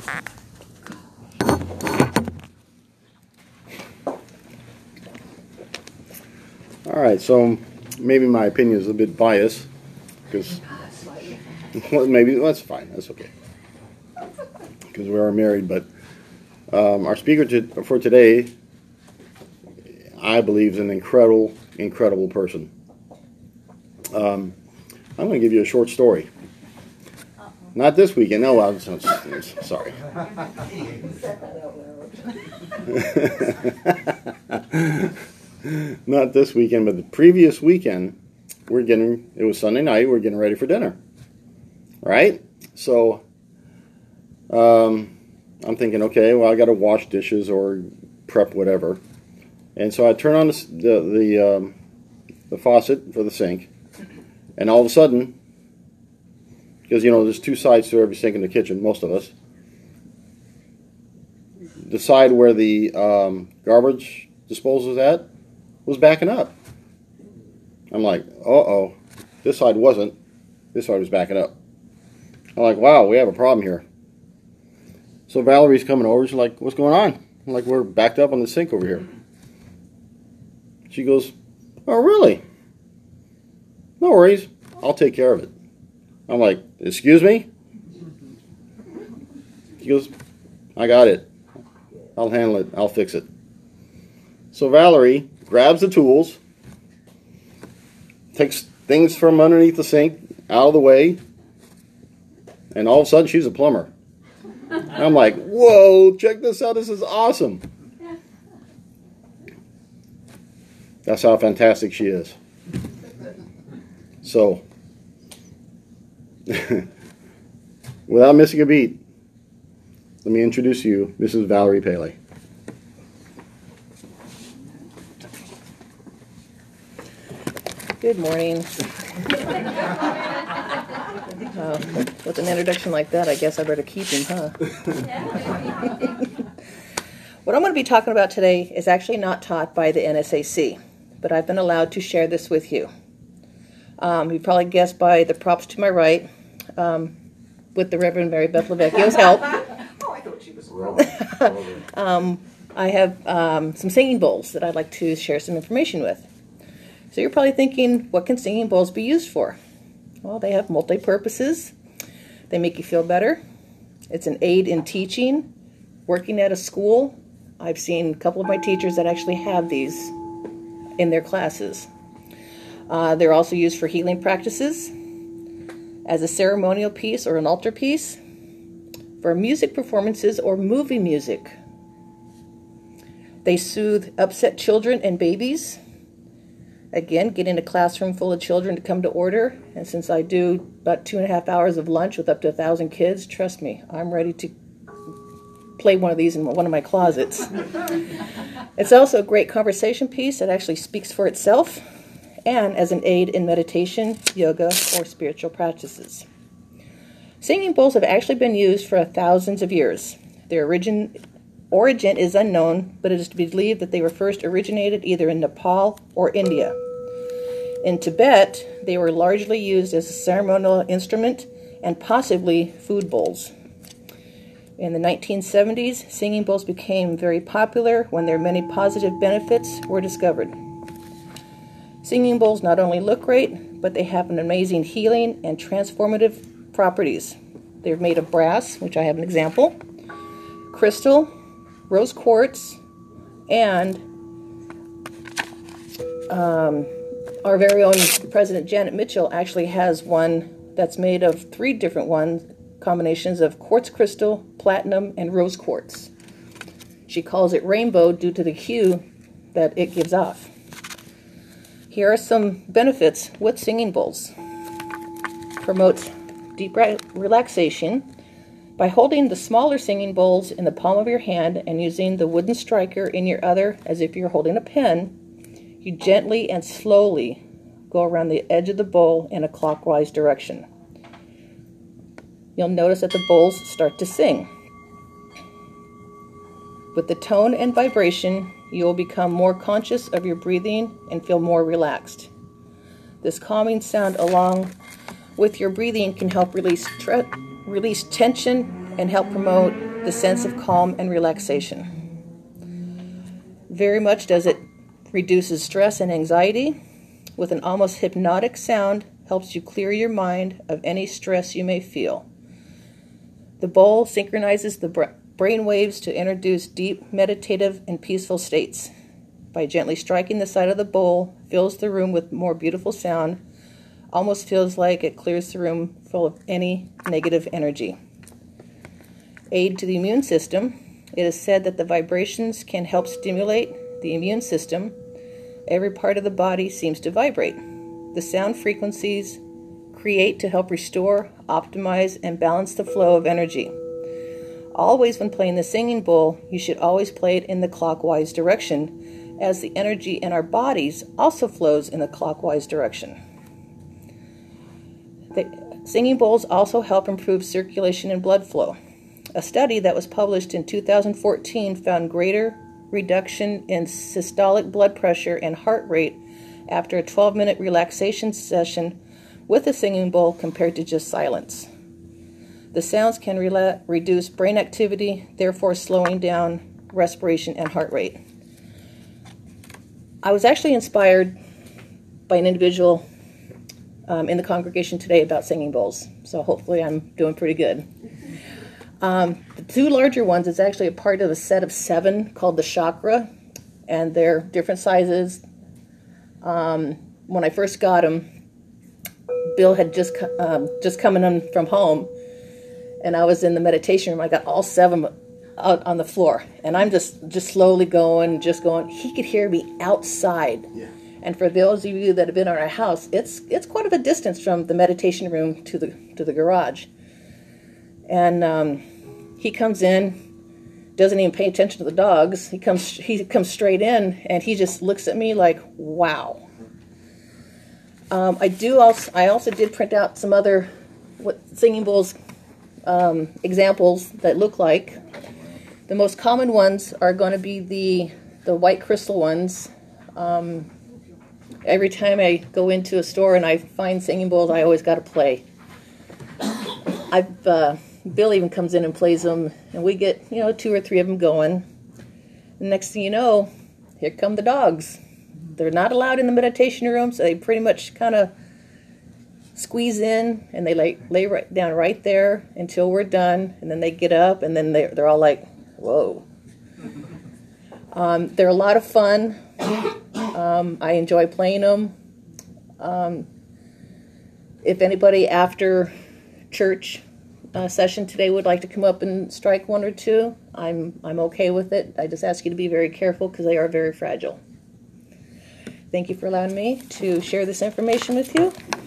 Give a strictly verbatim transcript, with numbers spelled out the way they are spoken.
All right, so maybe my opinion is a bit biased, because well, maybe well, that's fine, that's okay, because we are married. But um, our speaker to, for today, I believe, is an incredible, incredible person. Um, I'm going to give you a short story. Not this weekend. No, I was, I was sorry. Not this weekend, but the previous weekend, we're getting, it was Sunday night, we're getting ready for dinner. Right? So, um, I'm thinking, okay, well, I got to wash dishes or prep whatever. And so I turn on the, the, the, um, the faucet for the sink, and all of a sudden, because, you know, there's two sides to every sink in the kitchen, most of us, the side where the um, garbage disposal is at was backing up. I'm like, uh-oh, this side wasn't. This side was backing up. I'm like, wow, we have a problem here. So Valerie's coming over. She's like, what's going on? I'm like, we're backed up on the sink over here. She goes, oh, really? No worries. I'll take care of it. I'm like, excuse me? She goes, I got it. I'll handle it. I'll fix it. So Valerie grabs the tools, takes things from underneath the sink out of the way, and all of a sudden she's a plumber. I'm like, whoa, check this out. This is awesome. That's how fantastic she is. So, without missing a beat, let me introduce you, Missus Valerie Paley. Good morning. uh, with an introduction like that, I guess I better keep him, huh? What I'm going to be talking about today is actually not taught by the N S A C, but I've been allowed to share this with you. Um, you probably guessed by the props to my right, um, with the Reverend Mary Beth Lavecchio's help. Oh, I thought she was wrong. um, I have um, some singing bowls that I'd like to share some information with. So you're probably thinking, what can singing bowls be used for? Well, they have multi-purposes. They make you feel better. It's an aid in teaching, working at a school. I've seen a couple of my teachers that actually have these in their classes. Uh, they're also used for healing practices, as a ceremonial piece or an altar piece, for music performances or movie music. They soothe upset children and babies. Again, getting a classroom full of children to come to order, and since I do about two and a half hours of lunch with up to a thousand kids, trust me, I'm ready to play one of these in one of my closets. It's also a great conversation piece that actually speaks for itself, and as an aid in meditation, yoga, or spiritual practices. Singing bowls have actually been used for thousands of years. Their origin, origin is unknown, but it is to be believed that they were first originated either in Nepal or India. In Tibet, they were largely used as a ceremonial instrument and possibly food bowls. In the nineteen seventies, singing bowls became very popular when their many positive benefits were discovered. Singing bowls not only look great, but they have an amazing healing and transformative properties. They're made of brass, which I have an example, crystal, rose quartz, and um, our very own President Janet Mitchell actually has one that's made of three different ones, combinations of quartz crystal, platinum, and rose quartz. She calls it rainbow due to the hue that it gives off. Here are some benefits with singing bowls. Promotes deep re relaxation by holding the smaller singing bowls in the palm of your hand and using the wooden striker in your other as if you're holding a pen. You gently and slowly go around the edge of the bowl in a clockwise direction. You'll notice that the bowls start to sing. With the tone and vibration, you will become more conscious of your breathing and feel more relaxed. This calming sound along with your breathing can help release, release tension and help promote the sense of calm and relaxation. Very much does it reduces stress and anxiety. With an almost hypnotic sound, helps you clear your mind of any stress you may feel. The bowl synchronizes the bra- brain waves to introduce deep, meditative, and peaceful states. By gently striking the side of the bowl, fills the room with more beautiful sound. Almost feels like it clears the room full of any negative energy. Aid to the immune system. It is said that the vibrations can help stimulate the immune system. Every part of the body seems to vibrate. The sound frequencies create to help restore, optimize, and balance the flow of energy. Always when playing the singing bowl, you should always play it in the clockwise direction, as the energy in our bodies also flows in the clockwise direction. The singing bowls also help improve circulation and blood flow. A study that was published in two thousand fourteen found greater reduction in systolic blood pressure and heart rate after a twelve-minute relaxation session with a singing bowl compared to just silence. The sounds can rela- reduce brain activity, therefore slowing down respiration and heart rate. I was actually inspired by an individual um, in the congregation today about singing bowls, so hopefully I'm doing pretty good. Um, the two larger ones is actually a part of a set of seven called the Chakra, and they're different sizes. Um, when I first got them, Bill had just um, just coming in from home, and I was in the meditation room. I got all seven out on the floor, and I'm just, just slowly going, just going. He could hear me outside. Yeah. And for those of you that have been at our house, it's it's quite of a distance from the meditation room to the to the garage. And um, he comes in, doesn't even pay attention to the dogs. He comes he comes straight in, and he just looks at me like, wow. Um, I do also I also did print out some other what singing bowls um, examples that look like. The most common ones are going to be the the white crystal ones. Um, every time I go into a store and I find singing bowls, I always got to play. I've uh, Bill even comes in and plays them, and we get, you know, two or three of them going. The next thing you know, here come the dogs. They're not allowed in the meditation room, so they pretty much kind of squeeze in, and they lay, lay right down right there until we're done, and then they get up, and then they're, they're all like, whoa. Um, they're a lot of fun. Um, I enjoy playing them. Um, if anybody after church uh, session today would like to come up and strike one or two, I'm I'm okay with it. I just ask you to be very careful because they are very fragile. Thank you for allowing me to share this information with you.